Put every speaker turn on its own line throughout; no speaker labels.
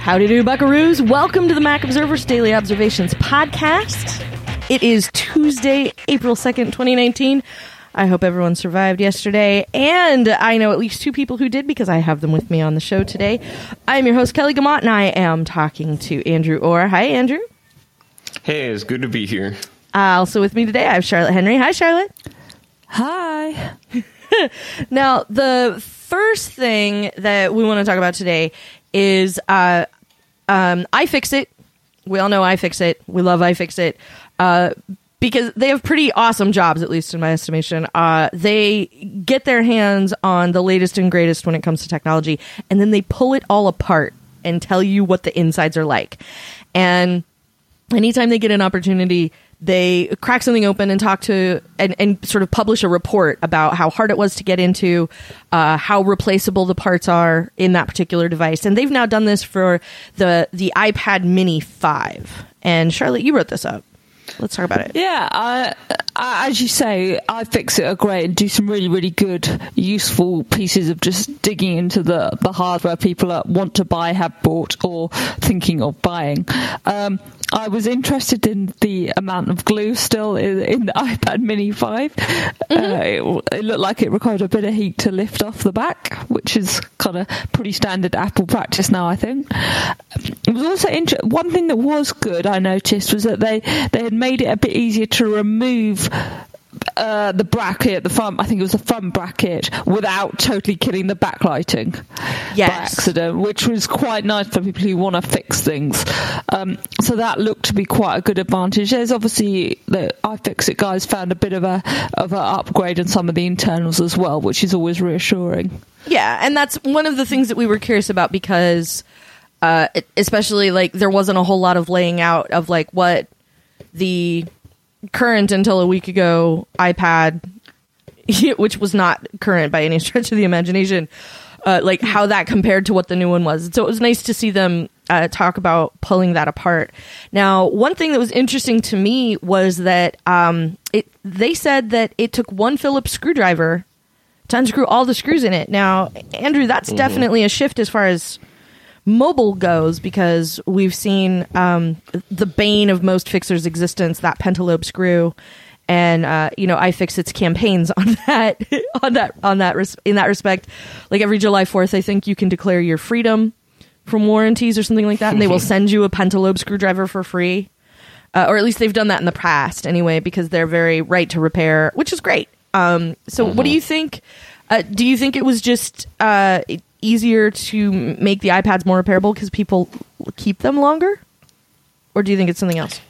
Howdy do, buckaroos. Welcome to the Mac Observer's Daily Observations podcast. It is Tuesday, April 2nd, 2019. I hope everyone survived yesterday, and I know at least two people who did because I have them with me on the show today. I'm your host, Kelly Gamont, and I am talking to Andrew Orr. Hi, Andrew.
Hey, it's good to be here.
Also with me today, I have Charlotte Henry. Hi, Charlotte.
Hi.
Now, the first thing that we want to talk about today is iFixit. We all know iFixit. We love iFixit because they have pretty awesome jobs, at least in my estimation. They get their hands on the latest and greatest when it comes to technology, and then they pull it all apart and tell you what the insides are like. And anytime they get an opportunity, they crack something open and talk to and sort of publish a report about how hard it was to get into, how replaceable the parts are in that particular device. And they've now done this for the iPad Mini 5. And Charlotte, you wrote this up. Let's talk about it.
Yeah, as you say, iFixit are great and do some really, really good, useful pieces of just digging into the hardware people want to buy, have bought, or thinking of buying. I was interested in the amount of glue still in the iPad Mini 5. It looked like it required a bit of heat to lift off the back, which is kind of pretty standard Apple practice now, I think. It was also one thing that was good, I noticed, was that they had made it a bit easier to remove the bracket at the front. I think it was the front bracket without totally killing the backlighting by accident, which was quite nice for people who want to fix things. So that looked to be quite a good advantage. There's obviously the iFixit guys found a bit of an upgrade on some of the internals as well, which is always reassuring.
Yeah, and that's one of the things that we were curious about because especially like there wasn't a whole lot of laying out of like what the current until a week ago iPad, which was not current by any stretch of the imagination, like how that compared to what the new one was. So it was nice to see them talk about pulling that apart. Now, one thing that was interesting to me was that they said that it took one Phillips screwdriver to unscrew all the screws in it. Now, Andrew, that's definitely a shift as far as mobile goes, because we've seen the bane of most fixers' existence, that pentalobe screw, and iFixit's campaigns on that in that respect. Like every July 4th, I think you can declare your freedom from warranties or something like that, and they will send you a pentalobe screwdriver for free, or at least they've done that in the past anyway, because they're very right to repair, which is great. So, what do you think? Do you think it was just easier to make the iPads more repairable because people keep them longer, or do you think it's something else?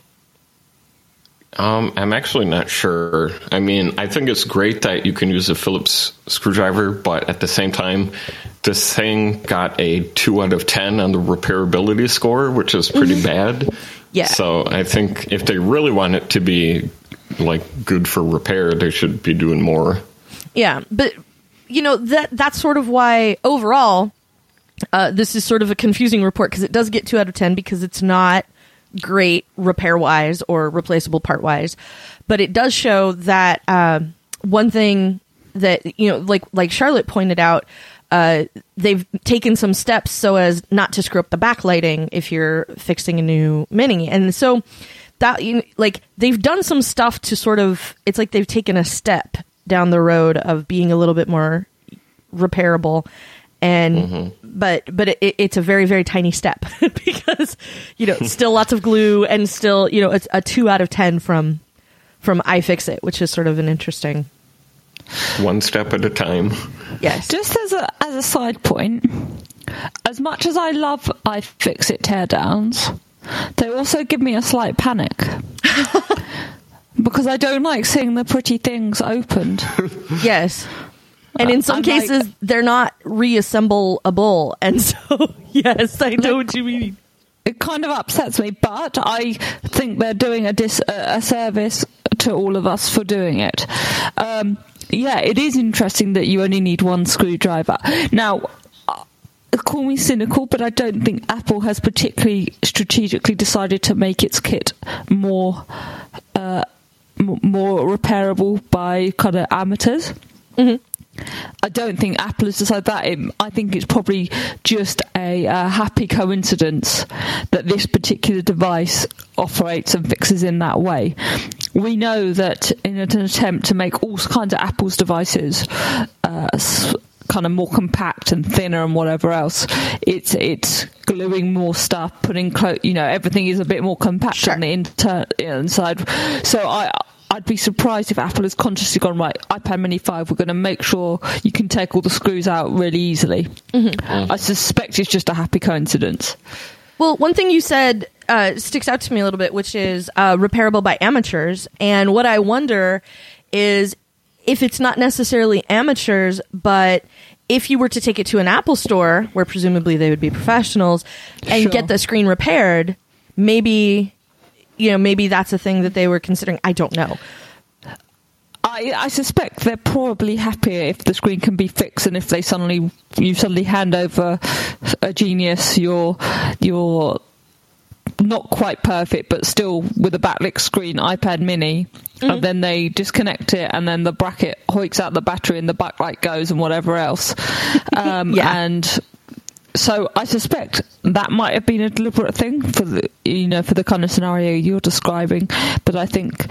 I'm actually not sure. I mean, I think it's great that you can use a Phillips screwdriver, but at the same time, this thing got a 2 out of 10 on the repairability score, which is pretty bad.
Yeah.
So I think if they really want it to be like good for repair, they should be doing more. Yeah,
but that's sort of why overall this is sort of a confusing report, because it does get 2 out of 10 because it's not great repair-wise or replaceable part-wise. But it does show that one thing that, like Charlotte pointed out, they've taken some steps so as not to screw up the backlighting if you're fixing a new Mini. And so that, they've done some stuff to sort of, it's like they've taken a step down the road of being a little bit more repairable, and but it's a very, very tiny step because still lots of glue, and still it's a 2 out of 10 from iFixit, which is sort of an interesting
one step at a time.
Yes.
Just as a side point, as much as I love iFixit teardowns, they also give me a slight panic. Because I don't like seeing the pretty things opened.
Yes. And in some cases, they're not reassemblable. And so, yes, I know what you mean.
It kind of upsets me, but I think they're doing a service to all of us for doing it. It is interesting that you only need one screwdriver. Now, call me cynical, but I don't think Apple has particularly strategically decided to make its kit more repairable by kind of amateurs. I don't think Apple has decided that. I think it's probably just a happy coincidence that this particular device operates and fixes in that way. We know that in an attempt to make all kinds of Apple's devices kind of more compact and thinner and whatever else, it's gluing more stuff, putting everything is a bit more compact on the inside. So I'd be surprised if Apple has consciously gone, right, iPad Mini 5, we're going to make sure you can take all the screws out really easily. I suspect it's just a happy coincidence.
Well, one thing you said sticks out to me a little bit, which is repairable by amateurs. And what I wonder is if it's not necessarily amateurs, but if you were to take it to an Apple store, where presumably they would be professionals, and get the screen repaired, maybe that's a thing that they were considering. I don't know.
I suspect they're probably happier if the screen can be fixed, and if you suddenly hand over a Genius, you're not quite perfect, but still with a backlit screen iPad Mini, and then they disconnect it, and then the bracket hoiks out the battery, and the backlight goes, and whatever else. And so I suspect that might have been a deliberate thing for the kind of scenario you're describing. But I think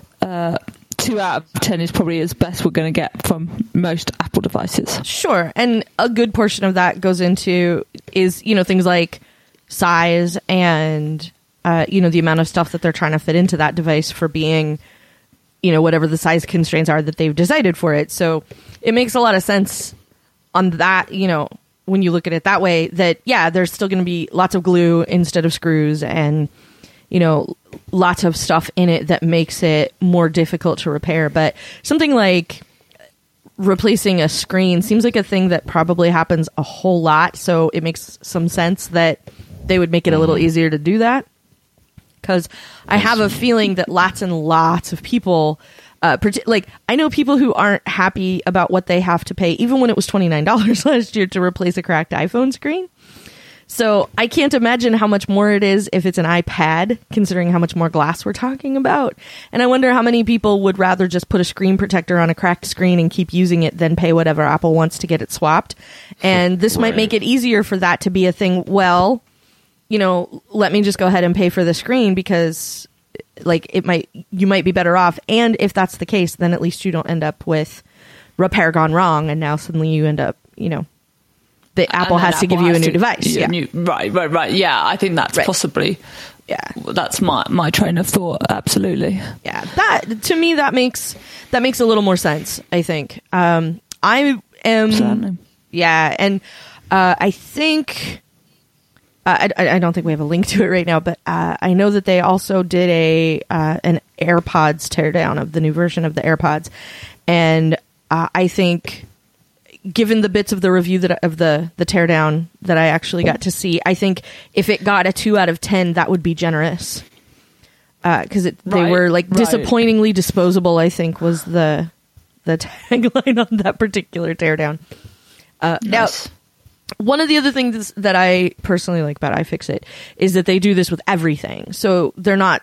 2 out of 10 is probably as best we're going to get from most Apple devices.
Sure, and a good portion of that goes into things like size and the amount of stuff that they're trying to fit into that device for being whatever the size constraints are that they've decided for it. So it makes a lot of sense on that, when you look at it that way, that there's still going to be lots of glue instead of screws, and lots of stuff in it that makes it more difficult to repair. But something like replacing a screen seems like a thing that probably happens a whole lot, so it makes some sense that they would make it a little easier to do that. Because I have a feeling that lots and lots of people, I know people who aren't happy about what they have to pay, even when it was $29 last year to replace a cracked iPhone screen. So I can't imagine how much more it is if it's an iPad, considering how much more glass we're talking about. And I wonder how many people would rather just put a screen protector on a cracked screen and keep using it than pay whatever Apple wants to get it swapped. And this might make it easier for that to be a thing. Well, let me just go ahead and pay for the screen, because you might be better off. And if that's the case, then at least you don't end up with repair gone wrong, and now suddenly you end up, the Apple has to give you a new device.
Right. Yeah, I think that's possibly. Yeah, that's my train of thought. Absolutely.
Yeah, that makes a little more sense, I think. I am.
Certainly.
Yeah, and I think. I don't think we have a link to it right now, but I know that they also did an AirPods teardown of the new version of the AirPods, and I think, given the bits of the review of the teardown that I actually got to see, I think if it got a 2 out of 10, that would be generous, because they were disappointingly disposable, I think was the tagline on that particular teardown.
Nice.
Now, one of the other things that I personally like about iFixit is that they do this with everything. So they're not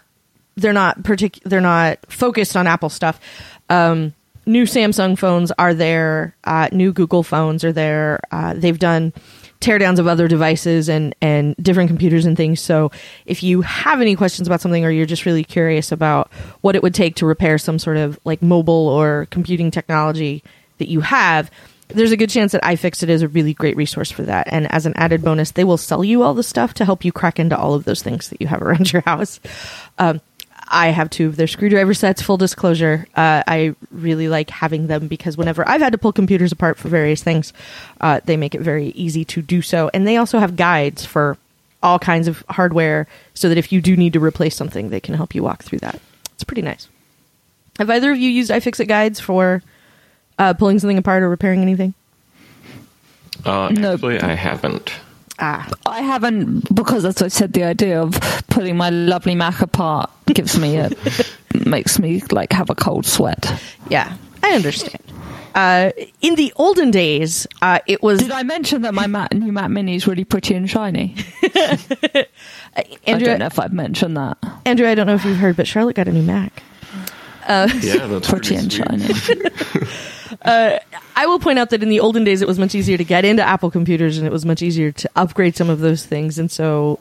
focused on Apple stuff. New Samsung phones are there. New Google phones are there. They've done teardowns of other devices and different computers and things. So if you have any questions about something, or you're just really curious about what it would take to repair some sort of mobile or computing technology that you have, there's a good chance that iFixit is a really great resource for that. And as an added bonus, they will sell you all the stuff to help you crack into all of those things that you have around your house. I have 2 of their screwdriver sets, full disclosure. I really like having them because whenever I've had to pull computers apart for various things, they make it very easy to do so. And they also have guides for all kinds of hardware, so that if you do need to replace something, they can help you walk through that. It's pretty nice. Have either of you used iFixit guides for pulling something apart or repairing anything?
No.
Actually, I haven't.
I haven't, because as I said, the idea of pulling my lovely Mac apart makes me have a cold sweat.
Yeah, I understand. In the olden days, it was...
Did I mention that my new Mac Mini is really pretty and shiny?
Andrew,
I don't know if I've mentioned that.
Andrew, I don't know if you've heard, but Charlotte got a new Mac.
Yeah, that's
pretty and
sweet.
shiny.
I will point out that in the olden days, it was much easier to get into Apple computers, and it was much easier to upgrade some of those things. And so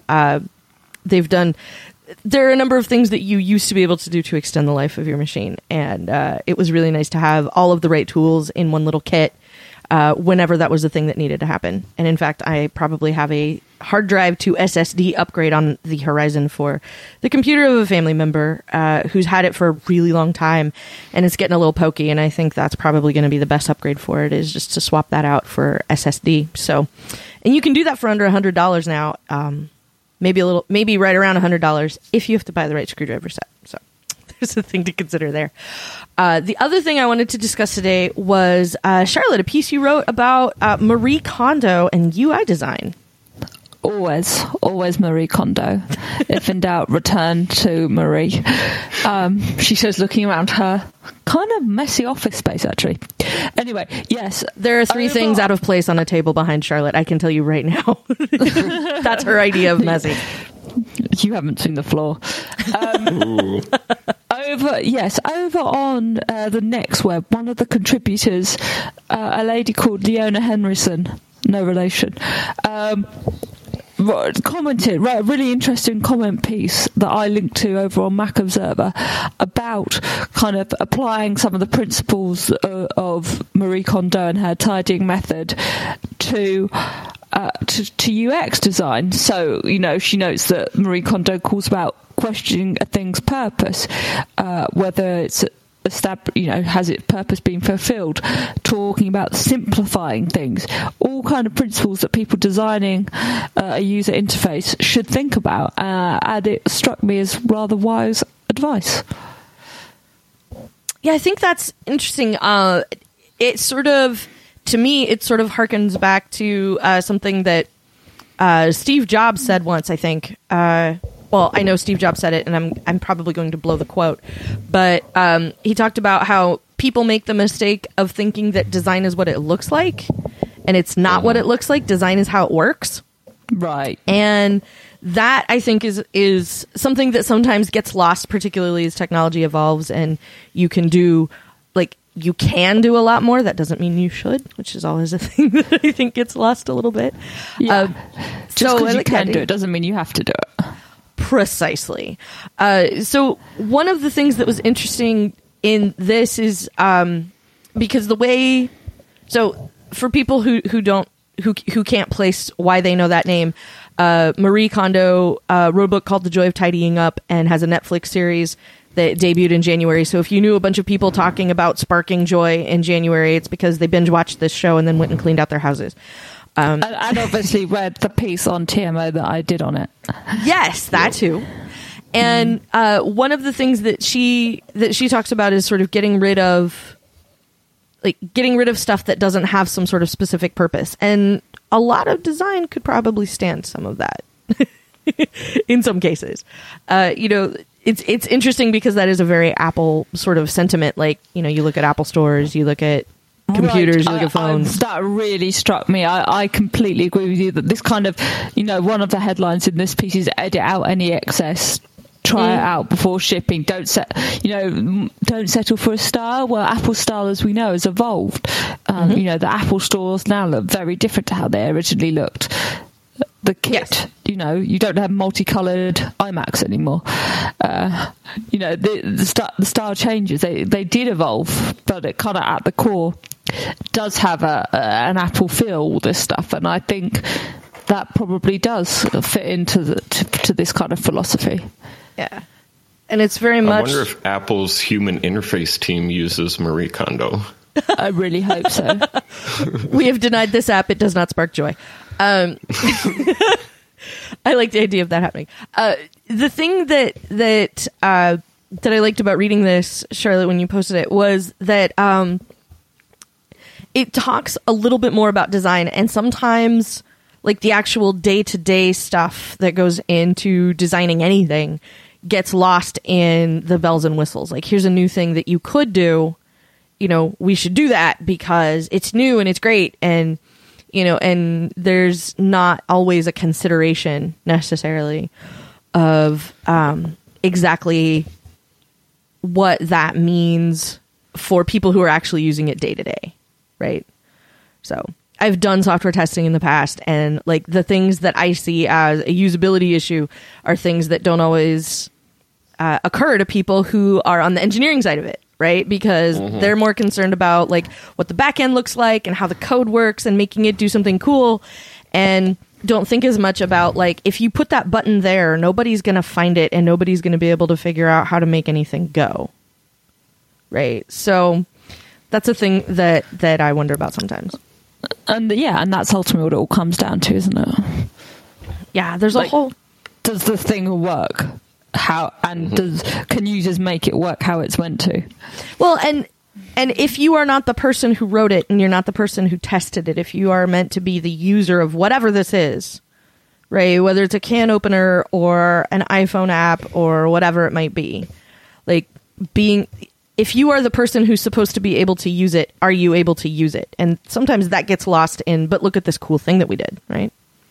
there are a number of things that you used to be able to do to extend the life of your machine. And it was really nice to have all of the right tools in one little kit whenever that was the thing that needed to happen. And in fact, I probably have a hard drive to SSD upgrade on the horizon for the computer of a family member who's had it for a really long time, and it's getting a little pokey, and I think that's probably going to be the best upgrade for it, is just to swap that out for SSD. So, and you can do that for under $100 now, maybe right around $100 if you have to buy the right screwdriver set. So there's a thing to consider there. The other thing I wanted to discuss today was, Charlotte, a piece you wrote about Marie Kondo and UI design.
Always Marie Kondo. If in doubt, return to Marie. She says, looking around her kind of messy office space, actually. Anyway, yes.
There are three things out of place on a table behind Charlotte. I can tell you right now. That's her idea of messy.
You haven't seen the floor. Over on the Next Web, one of the contributors, a lady called Leona Henryson, no relation, commented, wrote a really interesting comment piece that I linked to over on Mac Observer about kind of applying some of the principles of Marie Kondo and her tidying method to UX design. So, she notes that Marie Kondo calls about questioning a thing's purpose, whether it's has its purpose been fulfilled, talking about simplifying things, all kind of principles that people designing a user interface should think about, and it struck me as rather wise advice.
Yeah, I think that's interesting. It sort of harkens back to something that Steve Jobs said once, I think. Well, I know Steve Jobs said it, and I'm probably going to blow the quote, but he talked about how people make the mistake of thinking that design is what it looks like, and it's not what it looks like. Design is how it works.
Right.
And that, I think, is something that sometimes gets lost, particularly as technology evolves, and you can do a lot more. That doesn't mean you should, which is always a thing that I think gets lost a little bit.
Yeah. Just because you can do it doesn't mean you have to do it.
Precisely. So one of the things that was interesting in this is because the way, so for people who can't place why they know that name, Marie Kondo wrote a book called The Joy of Tidying Up and has a Netflix series that debuted in January. So if you knew a bunch of people talking about sparking joy in January, it's because they binge watched this show and then went and cleaned out their houses.
And obviously read the piece on TMO that I did on it.
Yes, that too. And one of the things that she talks about is sort of getting rid of stuff that doesn't have some sort of specific purpose. And a lot of design could probably stand some of that in some cases. It's interesting because that is a very Apple sort of sentiment. You look at Apple stores, you look at computers, you look at phones.
That really struck me. I completely agree with you that this kind of, one of the headlines in this piece is edit out any excess, try it out before shipping. Don't settle for a style. Well, Apple style, as we know, has evolved. The Apple stores now look very different to how they originally looked. The kit, yes. You don't have multicolored iMacs anymore. The style changes. They did evolve, but it kind of at the core does have an Apple feel, all this stuff, and I think that probably does fit into to this kind of philosophy.
Yeah, and it's very much.
I wonder if Apple's human interface team uses Marie Kondo.
I really hope so.
We have denied this app. It does not spark joy. I like the idea of that happening. The thing that I liked about reading this, Charlotte, when you posted it, was that it talks a little bit more about design, and sometimes the actual day-to-day stuff that goes into designing anything gets lost in the bells and whistles. Here's a new thing that you could do. We should do that because it's new and it's great, and and there's not always a consideration necessarily of exactly what that means for people who are actually using it day to day, right? So I've done software testing in the past, and like the things that I see as a usability issue are things that don't always occur to people who are on the engineering side of it, right? Because they're more concerned about like what the back end looks like and how the code works and making it do something cool, and don't think as much about like if you put that button there, nobody's going to find it and nobody's going to be able to figure out how to make anything go, right? So that's a thing that I wonder about sometimes.
And that's ultimately what it all comes down to, isn't it?
Yeah, there's a whole...
Does the thing work? How, and can users make it work how it's meant to?
Well, and if you are not the person who wrote it and you're not the person who tested it, if you are meant to be the user of whatever this is, right, whether it's a can opener or an iPhone app or whatever it might be, like if you are the person who's supposed to be able to use it, are you able to use it? And sometimes that gets lost in, but look at this cool thing that we did, right?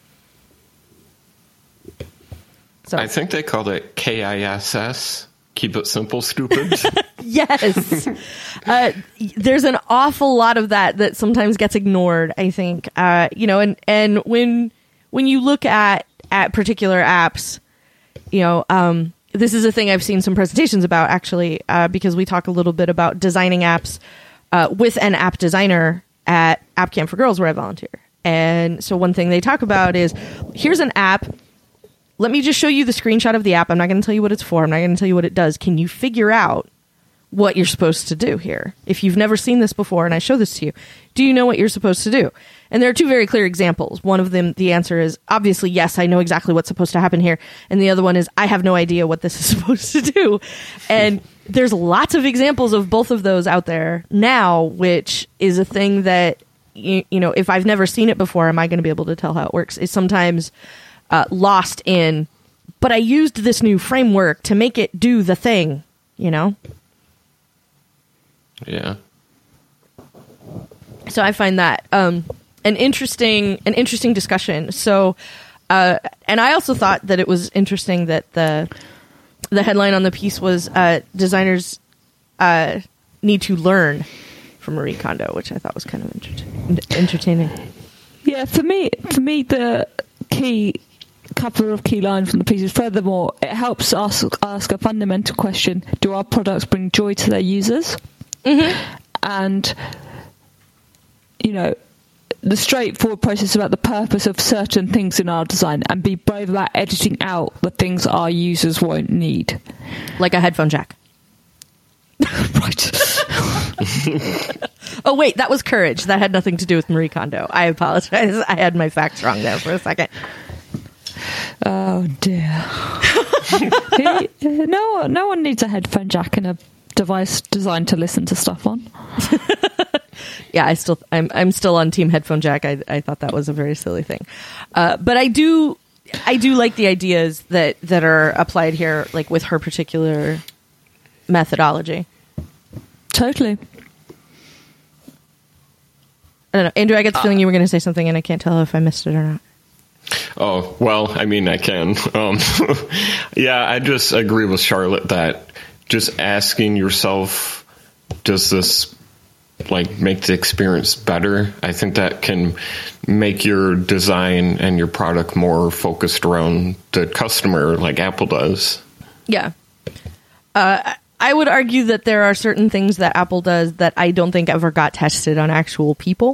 So
I think they called it KISS. Keep it simple, stupid.
Yes. There's an awful lot of that sometimes gets ignored, I think. And when you look at particular apps, this is a thing I've seen some presentations about, actually, because we talk a little bit about designing apps with an app designer at App Camp for Girls, where I volunteer. And so one thing they talk about is, here's an app. Let me just show you the screenshot of the app. I'm not going to tell you what it's for. I'm not going to tell you what it does. Can you figure out what you're supposed to do here? If you've never seen this before and I show this to you, do you know what you're supposed to do? And there are two very clear examples. One of them, the answer is obviously, yes, I know exactly what's supposed to happen here. And the other one is, I have no idea what this is supposed to do. And there's lots of examples of both of those out there now, which is a thing that, if I've never seen it before, am I going to be able to tell how it works? Is sometimes lost in, but I used this new framework to make it do the thing,
Yeah.
So I find that an interesting discussion. So, and I also thought that it was interesting that the headline on the piece was designers need to learn from Marie Kondo, which I thought was kind of entertaining.
Yeah, for me, the couple of key lines from the piece is, furthermore, it helps us ask a fundamental question: do our products bring joy to their users? And the straightforward process about the purpose of certain things in our design, and be brave about editing out the things our users won't need,
like a headphone jack.
Right.
Oh wait, that was courage. That had nothing to do with Marie Kondo. I apologize. I had my facts wrong there for a second.
Oh dear. No one needs a headphone jack in a device designed to listen to stuff on.
Yeah, I'm still on team headphone jack. I thought that was a very silly thing, but I do like the ideas that are applied here, like with her particular methodology.
Totally.
I don't know, Andrew. I get the feeling you were going to say something, and I can't tell if I missed it or not.
Oh, well, I mean, I can. Yeah, I just agree with Charlotte that just asking yourself, does this make the experience better? I think that can make your design and your product more focused around the customer, like Apple does. Yeah.
I would argue that there are certain things that Apple does that I don't think ever got tested on actual people.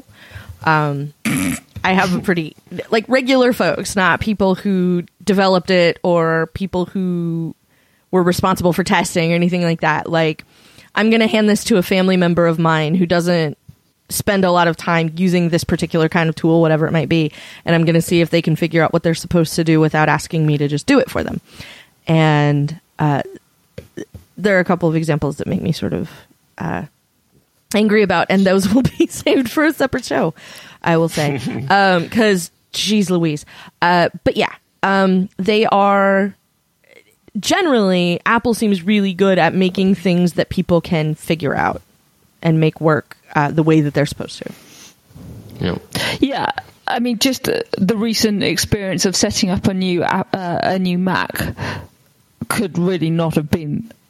I have a pretty, regular folks, not people who developed it or people who were responsible for testing or anything like that. I'm going to hand this to a family member of mine who doesn't spend a lot of time using this particular kind of tool, whatever it might be, and I'm going to see if they can figure out what they're supposed to do without asking me to just do it for them. And there are a couple of examples that make me sort of angry about, and those will be saved for a separate show, I will say, because geez Louise. But yeah, they are generally, Apple seems really good at making things that people can figure out and make work the way that they're supposed to.
Yeah.
Yeah. I mean, just the recent experience of setting up a new Mac could really not have been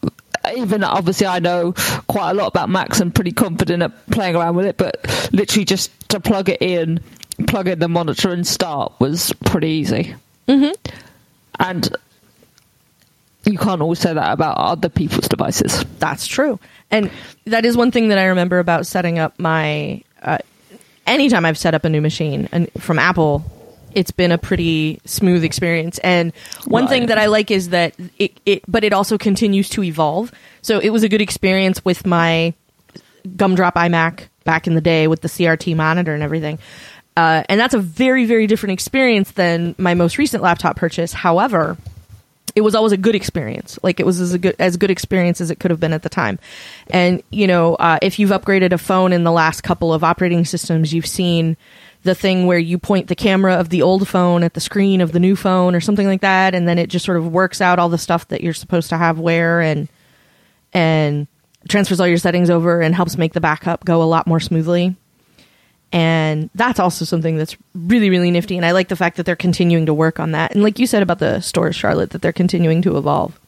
even obviously I know quite a lot about Macs and pretty confident at playing around with it, but literally just to plug in the monitor and start was pretty easy. Mm-hmm. And you can't always say that about other people's devices.
That's true. And that is one thing that I remember about setting up my... anytime I've set up a new machine and from Apple, it's been a pretty smooth experience. And one thing that I like is that it also continues to evolve. So it was a good experience with my Gumdrop iMac back in the day with the CRT monitor and everything. And that's a very, very different experience than my most recent laptop purchase. However, it was always a good experience. Like, it was as good experience as it could have been at the time. And, if you've upgraded a phone in the last couple of operating systems, you've seen the thing where you point the camera of the old phone at the screen of the new phone or something like that, and then it just sort of works out all the stuff that you're supposed to have where and transfers all your settings over and helps make the backup go a lot more smoothly. And that's also something that's really, really nifty. And I like the fact that they're continuing to work on that. And like you said about the stores, Charlotte, that they're continuing to evolve.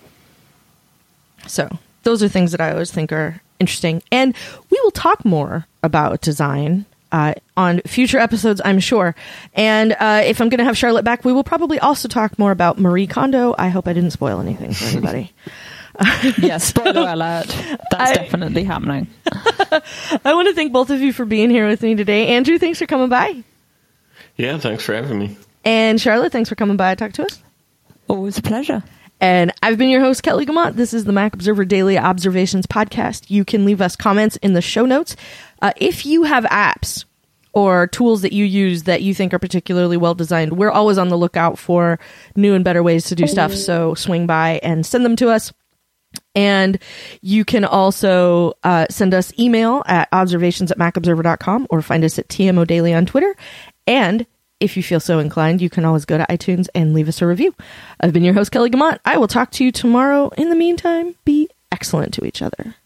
So those are things that I always think are interesting. And we will talk more about design on future episodes, I'm sure. And if I'm going to have Charlotte back, we will probably also talk more about Marie Kondo. I hope I didn't spoil anything for anybody.
Yes, spoiler alert. That's definitely happening.
I want to thank both of you for being here with me today. Andrew, thanks for coming by.
Yeah, thanks for having me.
And Charlotte, thanks for coming by to talk to us.
Always a pleasure.
And I've been your host, Kelly Guimont. This is the Mac Observer Daily Observations podcast. You can leave us comments in the show notes. If you have apps or tools that you use that you think are particularly well designed, we're always on the lookout for new and better ways to do stuff. So swing by and send them to us. And you can also send us email at observations@macobserver.com or find us at TMO Daily on Twitter. And if you feel so inclined, you can always go to iTunes and leave us a review. I've been your host, Kelly Guimont. I will talk to you tomorrow. In the meantime, be excellent to each other.